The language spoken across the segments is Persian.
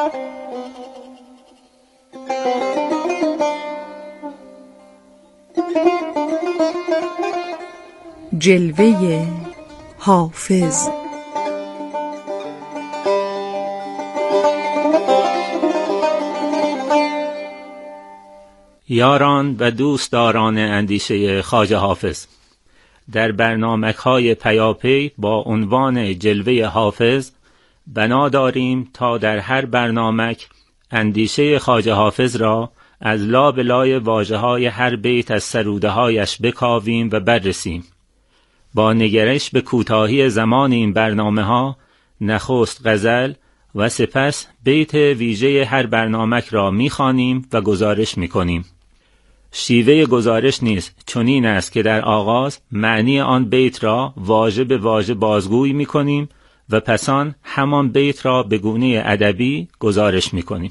جلوه حافظ. یاران و دوستداران اندیشه خواجه حافظ، در برنامه‌های پیاپی با عنوان جلوه حافظ بنا داریم تا در هر برنامه اندیشه خواجه حافظ را از لابلای واژه‌های هر بیت از سروده‌هایش بکاویم و بررسیم. با نگرش به کوتاهی زمان این برنامه‌ها نخست غزل و سپس بیت ویژه هر برنامه را می‌خوانیم و گزارش می‌کنیم. شیوه گزارش نیز چنین است که در آغاز معنی آن بیت را واژه به واژه بازگویی می‌کنیم و پس آن همان بیت را به گونه ادبی گزارش می‌کنیم.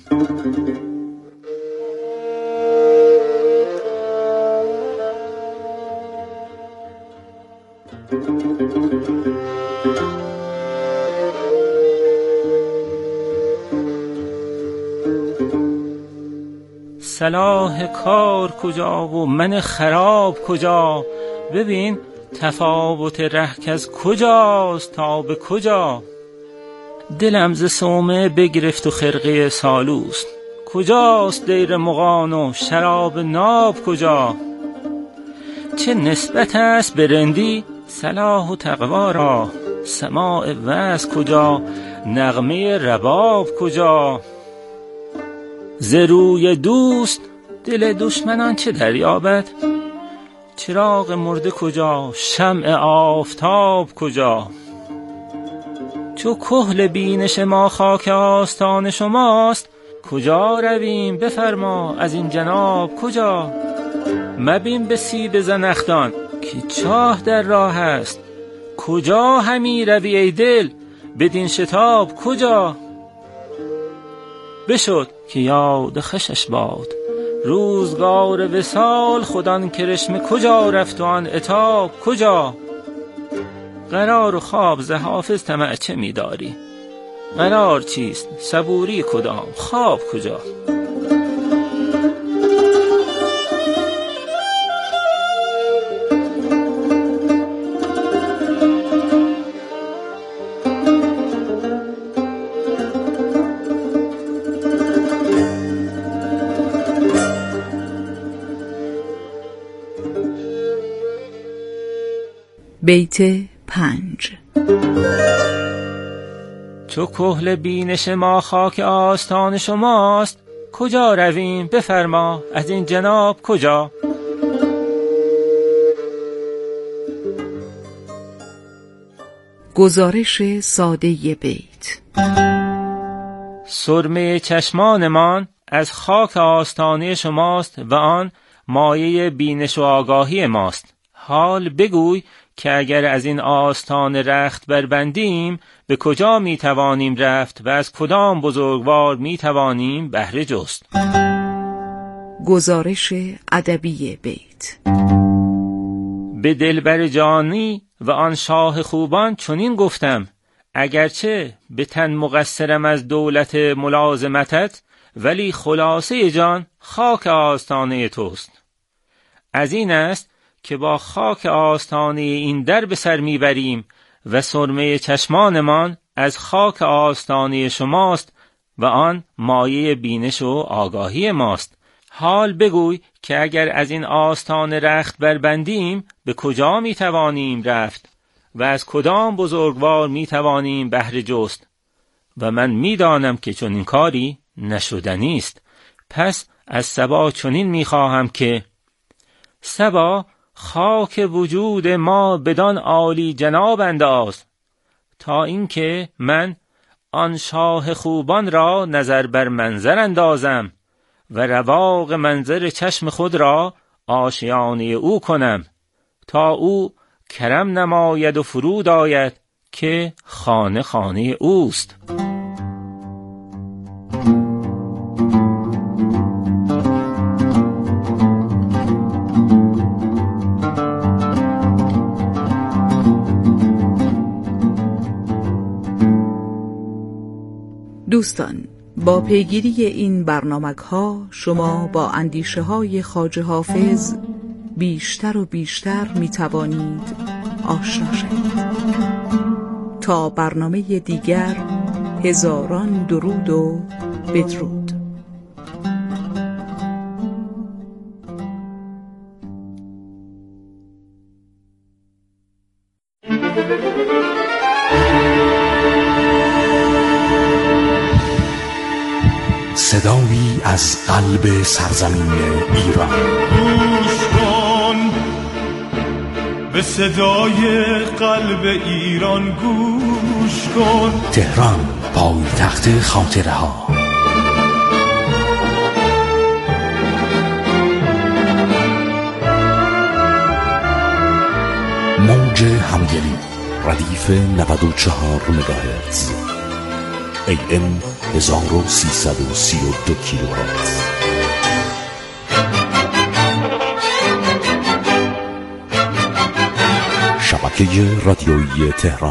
صلاح کار کجا و من خراب کجا، ببین تفاوت ره از کجاست تا به کجا. دلم ز صومعه بگرفت و خرقه سالوست، کجاست دیر مغان و شراب ناب کجا. چه نسبت است به رندی صلاح و تقوا را، سماع وعظ کجا نغمه رباب کجا. ز روی دوست دل دشمنان چه دریابد، چراغ مرده کجا شمع آفتاب کجا. چو کحل بینش ما خاک آستان شماست، کجا رویم بفرما از این جناب کجا. مبین به سیب زنخدان که چاه در راه است، کجا همی روی ای دل بدین شتاب کجا. بشد که یاد خوشش باد روزگار وصال، خودان کرشمه کجا رفت و آن عتاب کجا. قرار و خواب ز حافظ طمع چه می داری، قرار چیست صبوری کدام خواب کجا. بیت 5. چو کحل بینش ما خاک آستان شماست، کجا رویم بفرما از این جناب کجا. گزارش ساده بیت. سرمه چشمانمان از خاک آستانه شماست و آن مایه بینش و آگاهی ماست. حال بگوی که اگر از این آستان رخت بربندیم به کجا می توانیم رفت و از کدام بزرگوار می توانیم بهره جست. گزارش ادبی بیت. به دلبر جانی و آن شاه خوبان چنین گفتم، اگرچه به تن مقصرم از دولت ملازمتت، ولی خلاصه جان خاک آستانه توست. از این است که با خاک آستانه این در به سر میبریم و سرمه چشمانمان از خاک آستانه شماست و آن مایه بینش و آگاهی ماست. حال بگوی که اگر از این آستان رخت بربندیم به کجا میتوانیم رفت و از کدام بزرگوار میتوانیم بهره جست. و من میدانم که چنین کاری نشدنی است. پس از صبا چنین میخواهم که صبا خاک وجود ما بدان عالی جناب انداز، تا اینکه من آن شاه خوبان را نظر بر منظر اندازم و رواق منظر چشم خود را آشیانه او کنم، تا او کرم نماید و فرود آید که خانه خانه اوست. دوستان، با پیگیری این برنامه‌ها شما با اندیشه‌های خواجه حافظ بیشتر و بیشتر می‌توانید آشنا شوید. تا برنامه دیگر، هزاران درود و بدرود. صدایی از قلب سرزمین ایران. گوش کن به صدای قلب ایران، گوش کن. تهران، پایتخت خاطره ها. موج همدلی، ردیف 94 مگاهرتز، AM 1332 کیلوهرتز. شبکه رادیویی تهران.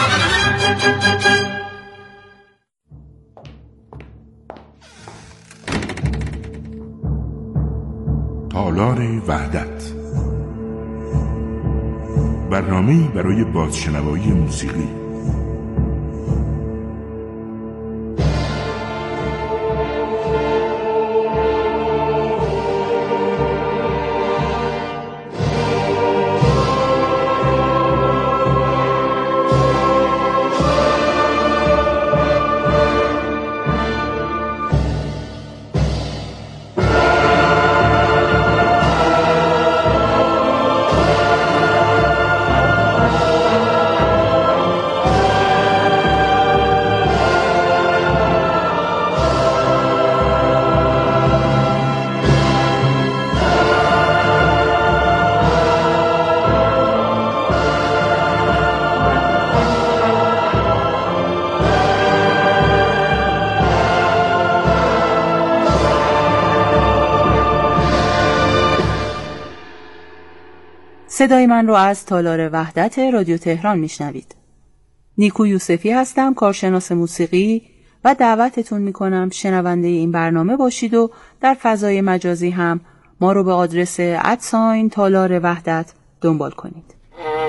تالار وحدت، برنامه‌ای برای بازشنوایی موسیقی. صدای من رو از تالار وحدت رادیو تهران میشنوید. نیکو یوسفی هستم، کارشناس موسیقی، و دعوتتون میکنم شنونده این برنامه باشید و در فضای مجازی هم ما رو به آدرس @تالار وحدت دنبال کنید.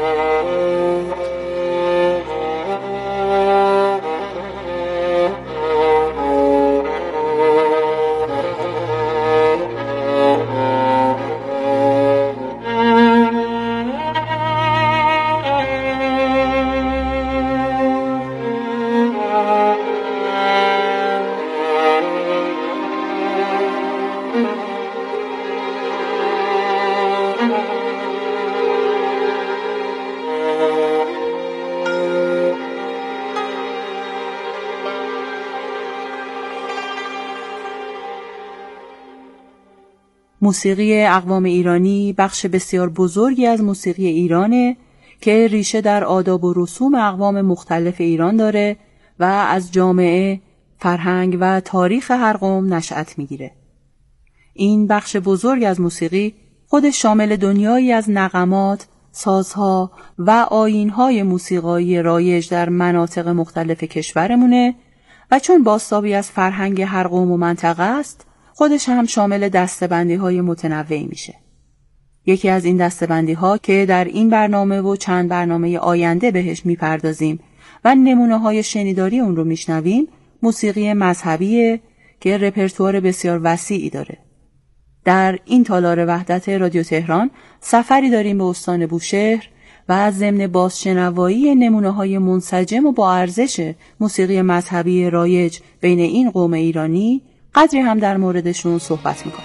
موسیقی اقوام ایرانی بخش بسیار بزرگی از موسیقی ایرانه که ریشه در آداب و رسوم اقوام مختلف ایران داره و از جامعه، فرهنگ و تاریخ هر قوم نشأت میگیره. این بخش بزرگ از موسیقی خودش شامل دنیایی از نغمات، سازها و آیین‌های موسیقایی رایج در مناطق مختلف کشورمونه و چون بازتابی از فرهنگ هر قوم و منطقه است، خودش هم شامل دسته‌بندی‌های متنوعی میشه. یکی از این دسته‌بندی‌ها که در این برنامه و چند برنامه آینده بهش میپردازیم و نمونه‌های شنیداری اون رو میشنویم، موسیقی مذهبیه که رپرتوار بسیار وسیعی داره. در این تالار وحدت رادیو تهران سفری داریم به استان بوشهر و از ضمن بازشنوایی نمونه‌های منسجم و با ارزش موسیقی مذهبی رایج بین این قوم ایرانی قدری هم در موردشون صحبت میکنم.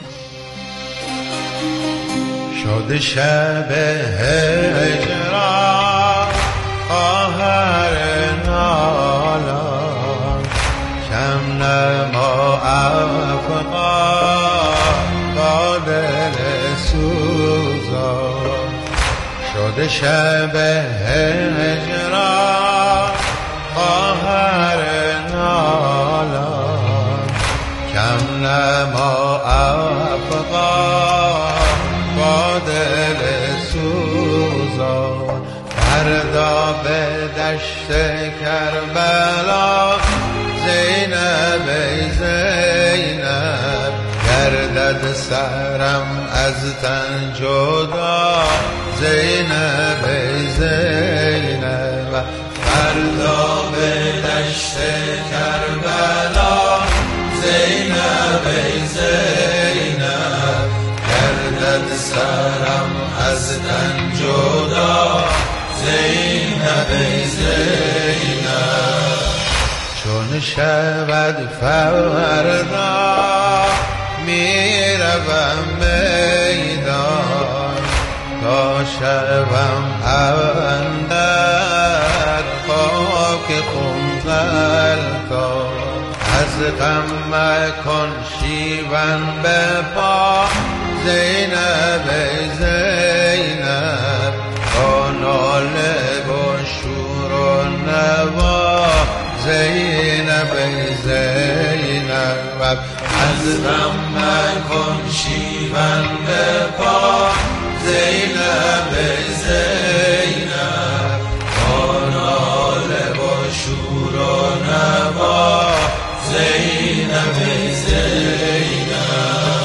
شد شب هجران آهر نالان شم نما افغان با دل سوزان شد شب هجران آهر نالان کم نما افغان با دل سوزان فردا به دشت کربلا زینب ای زینب گردد سرم از تن جدا زینب ای زینب فردا به دشت کربلا زینب ای زینب گردد سرم از تن جدا زینب ای زینب چون شود فردا میروم میدان تا شوم اندر خاک خونزلتا از غم مکن شیون به پا زینب ای زینب با ناله و شور و نوا زینب ای زینب از غم مکن شیون به پا زینب ای زینب با ناله و شور و نوا زینب ای زینب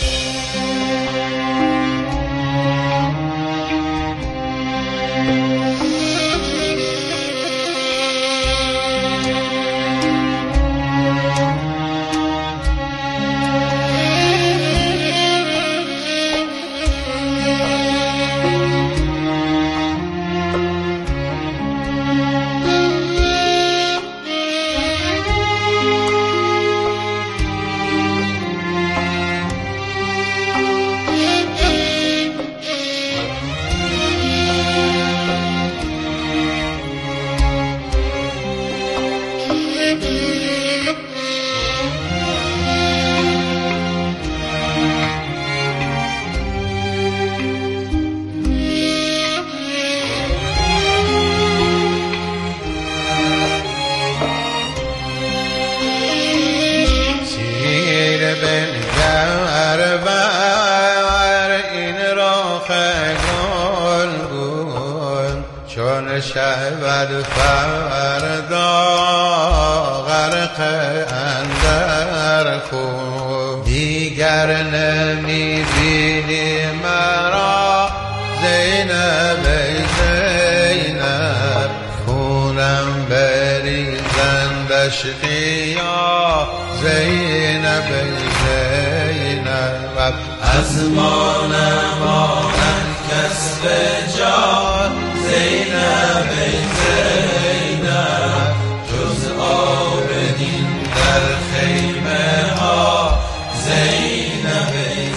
چون شود فردا غرق اندر خون دیگر نمی بینی مرا زینب ای زینب خونم بریزندش قیا زینب ای زینب از ما نماند کس به جان زینب ای زینب جز آب دین در خیمه ها زینب ای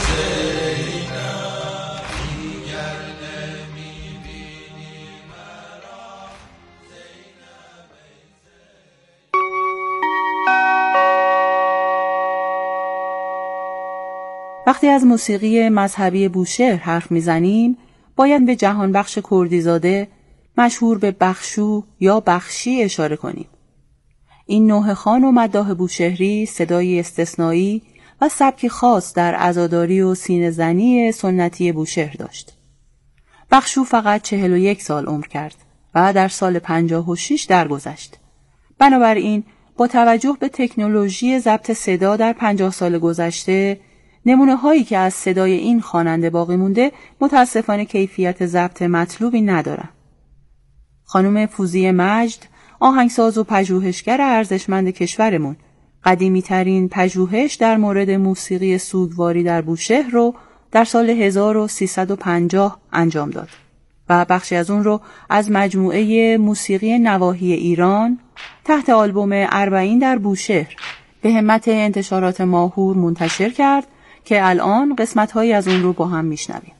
زینب دیگر نمی بینی مرا زینب ای زینب. وقتی از موسیقی مذهبی بوشهر حرف میزنیم باید به جهانبخش کردیزاده مشهور به بخشو یا بخشی اشاره کنیم. این نوحه خوان و مداح بوشهری صدای استثنایی و سبکی خاص در عزاداری و سینه زنی سنتی بوشهر داشت. بخشو فقط 41 سال عمر کرد و در سال 56 درگذشت. بنابراین با توجه به تکنولوژی ضبط صدا در 50 سال گذشته نمونه هایی که از صدای این خواننده باقی مونده متاسفانه کیفیت ضبط مطلوبی ندارن. خانم فوزیه مجد، آهنگساز و پژوهشگر ارزشمند کشورمون، قدیمی ترین پژوهش در مورد موسیقی سوگواری در بوشهر رو در سال 1350 انجام داد و بخشی از اون رو از مجموعه موسیقی نواحی ایران تحت آلبوم 40 در بوشهر به همت انتشارات ماهور منتشر کرد که الان قسمت‌هایی از اون رو با هم میشنویم.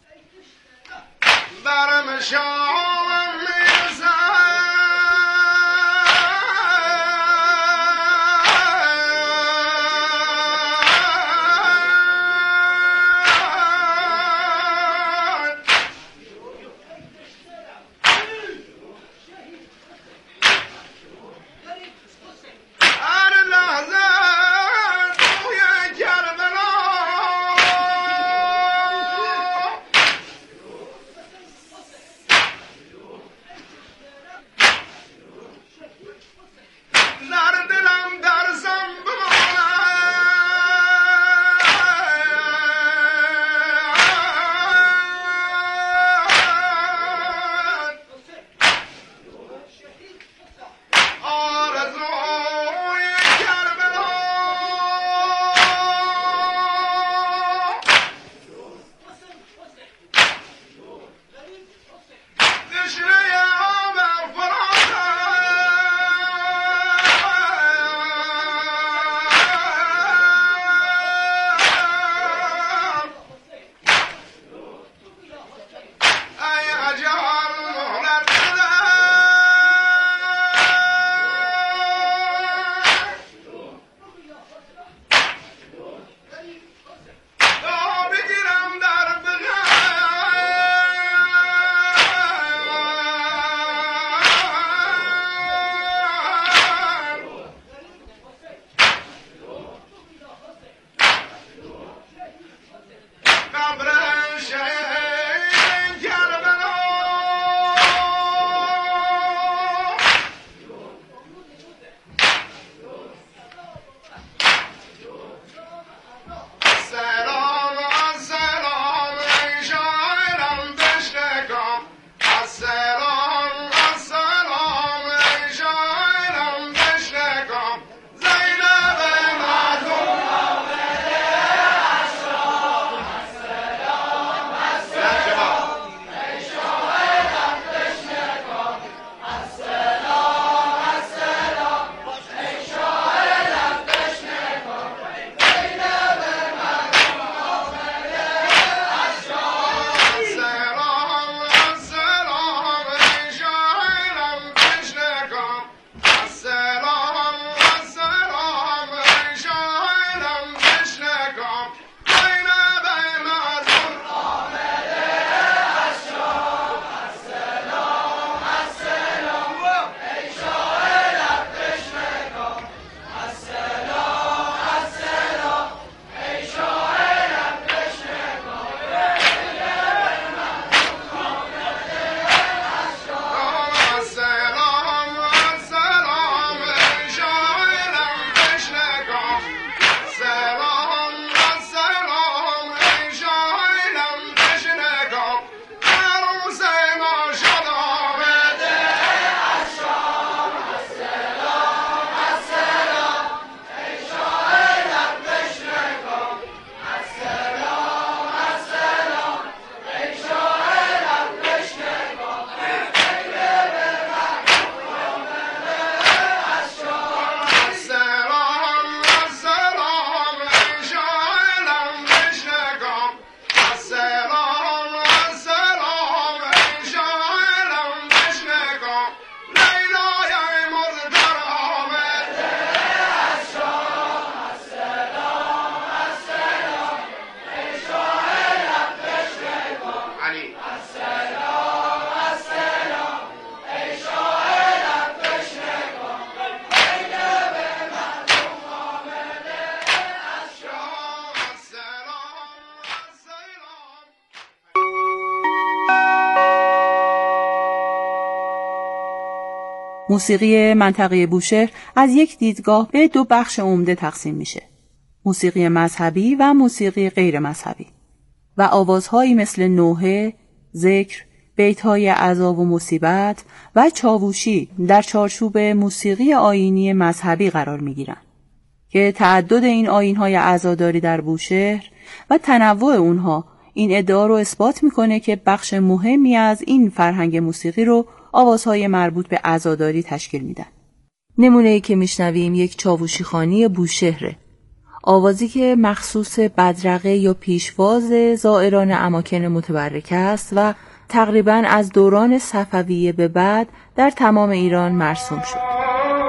موسیقی منطقه بوشهر از یک دیدگاه به دو بخش عمده تقسیم میشه: موسیقی مذهبی و موسیقی غیر مذهبی، و آوازهایی مثل نوحه، ذکر، بیت‌های عزا و مصیبت و چاووشی در چارچوب موسیقی آیینی مذهبی قرار میگیرن که تعدد این آیین‌های عزاداری در بوشهر و تنوع اونها این ادعا رو اثبات میکنه که بخش مهمی از این فرهنگ موسیقی رو آوازهای مربوط به عزاداری تشکیل میدن. نمونه‌ای که میشنویم یک چاووشی خوانی بوشهره، آوازی که مخصوص بدرقه یا پیشواز زائران اماکن متبرکه است و تقریباً از دوران صفویه به بعد در تمام ایران مرسوم شد.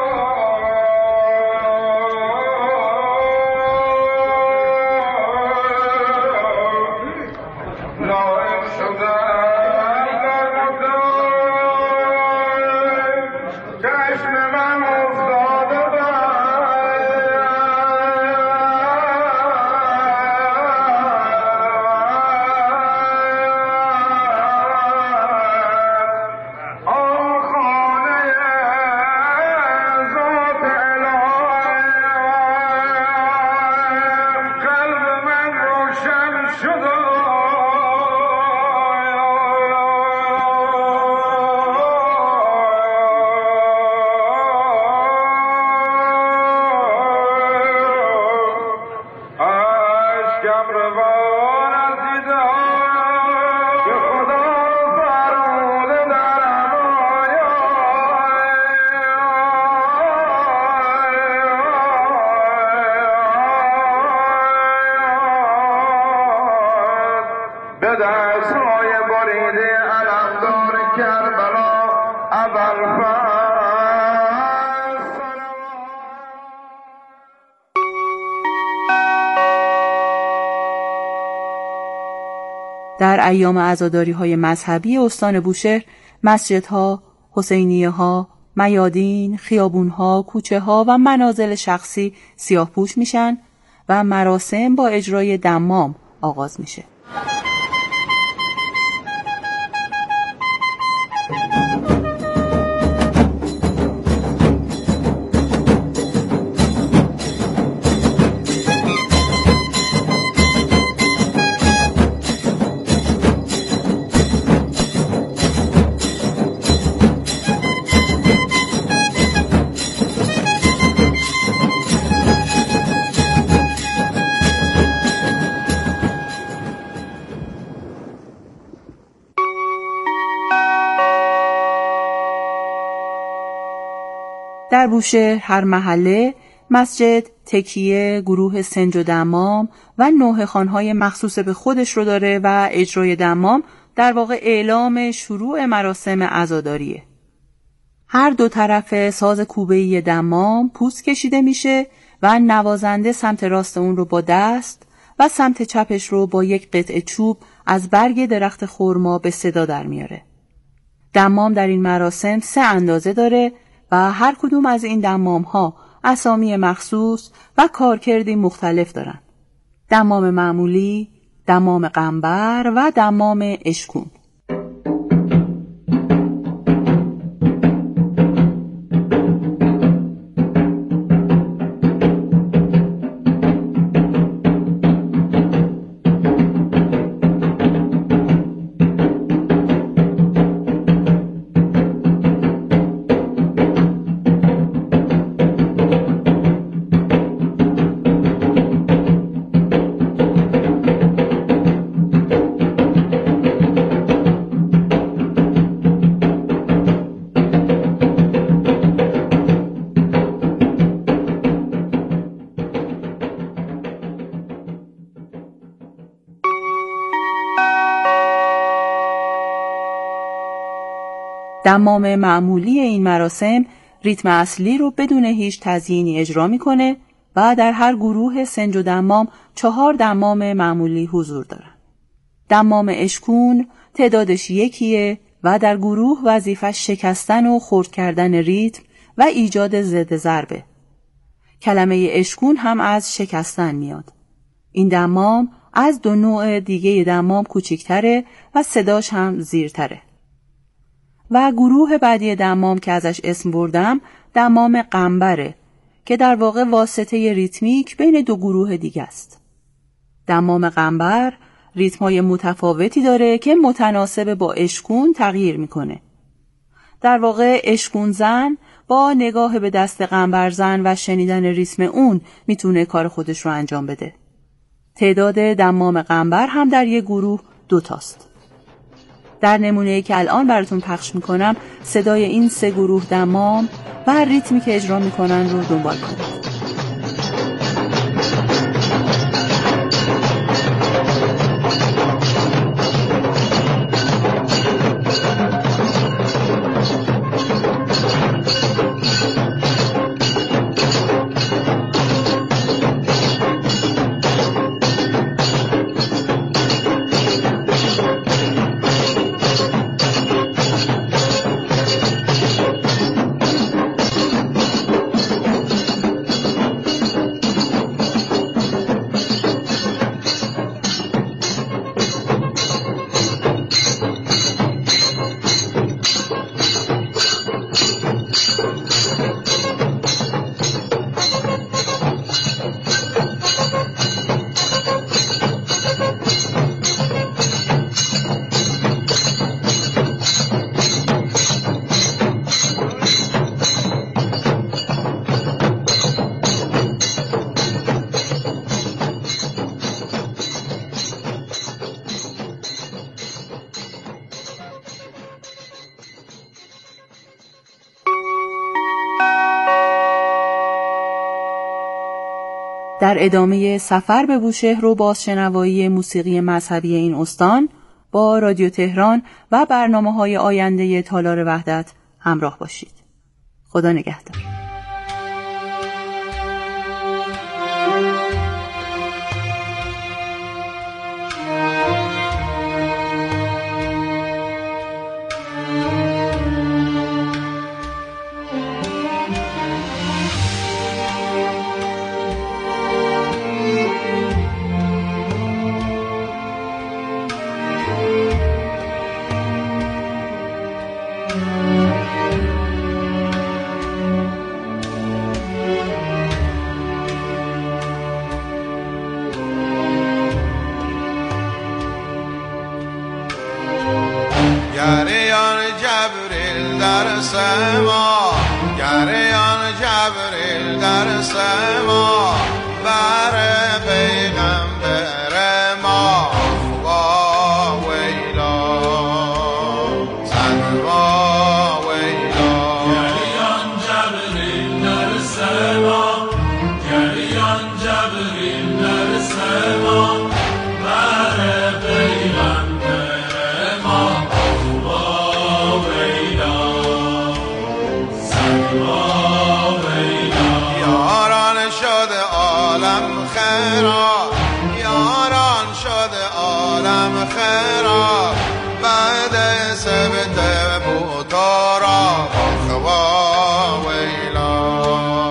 در ایام عزاداری‌های مذهبی استان بوشهر، مسجدها، حسینیه‌ها، میادین، خیابون‌ها، کوچه‌ها و منازل شخصی سیاه‌پوش میشن و مراسم با اجرای دمام آغاز میشه. در بوشهر هر محله مسجد، تکیه، گروه سنج و دمام و نوحه خوان‌های مخصوص به خودش رو داره و اجرای دمام در واقع اعلام شروع مراسم عزاداریه. هر دو طرف ساز کوبه‌ای دمام پوست کشیده میشه و نوازنده سمت راست اون رو با دست و سمت چپش رو با یک قطعه چوب از برگ درخت خرما به صدا در میاره. دمام در این مراسم 3 اندازه داره و هر کدوم از این دمام ها اسامی مخصوص و کارکردی مختلف دارن: دمام معمولی، دمام قنبر و دمام اشکون. دمام معمولی این مراسم ریتم اصلی رو بدون هیچ تزیینی اجرا میکنه و در هر گروه سنج و دمام 4 دمام معمولی حضور دارن. دمام اشکون تعدادش یکیه و در گروه وظیفش شکستن و خرد کردن ریتم و ایجاد ضد ضربه. کلمه اشکون هم از شکستن میاد. این دمام از دو نوع دیگه دمام کوچیک‌تره و صداش هم زیرتره. و گروه بعدی دمام که ازش اسم بردم دمام قنبره که در واقع واسطه ریتمیک بین دو گروه دیگه است. دمام قنبر ریتم‌های متفاوتی داره که متناسب با اشکون تغییر میکنه. در واقع اشکون زن با نگاه به دست قنبر زن و شنیدن ریتم اون میتونه کار خودش رو انجام بده. تعداد دمام قنبر هم در یک گروه 2 تاست. در نمونه‌ای که الان براتون پخش میکنم صدای این 3 گروه دمام و ریتمی که اجرا میکنن رو دنبال کنید. در ادامه سفر به بوشهر و بازشنوایی موسیقی مذهبی این استان با رادیو تهران و برنامه‌های آینده تالار وحدت همراه باشید. خدا نگهدار. جریان جبریل در سما، جریان جبریل در سما، بر پیغمبر ما وا ویلا سلوا ویلا. جریان جبریل در سما، جریان جبریل در سما، بر پیغمبر ما یاران شد عالم خیرا، یاران شد عالم خیرا، بعد سبت بوتارا خوا ویلا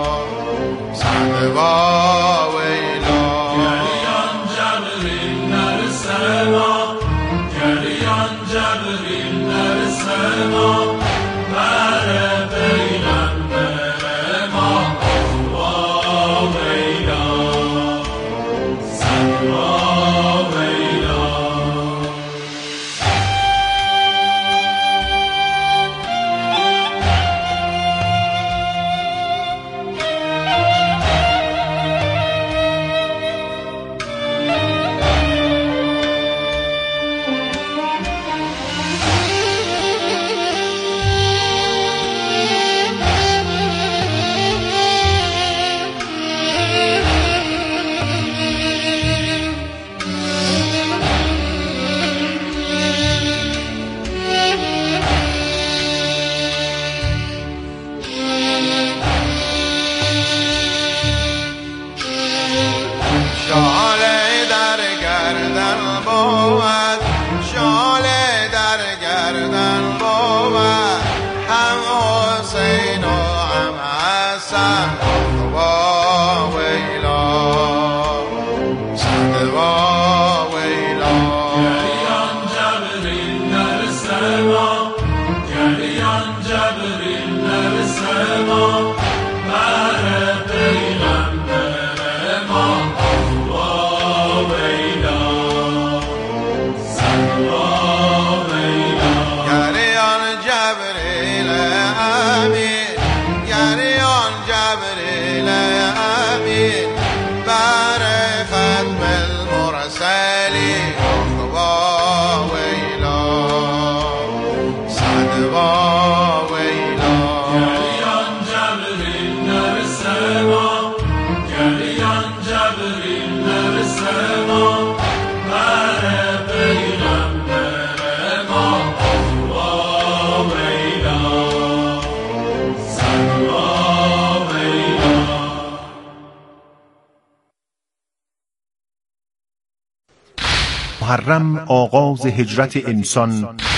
سلوا ویلا. جریان جبریل در سما، جریان جبریل در سما، بر پیغمبر ما وا ویلا سلوا ویلا. گردن بود هم حسین و هم حسن با ویلا صد با ویلا گریان جبریل در سما گریان جبریل در سما بر پیغمبر ما با ویلا صد با ویلا گریان جبریل امین گریان جبریل امین بر ختم المرسلین با ویلا صد با ویلا گریان جبریل در سما گریان جبریل در سما بر پیغمبر ما با ویلا صد با ویلا. محرم آغاز هجرت انسان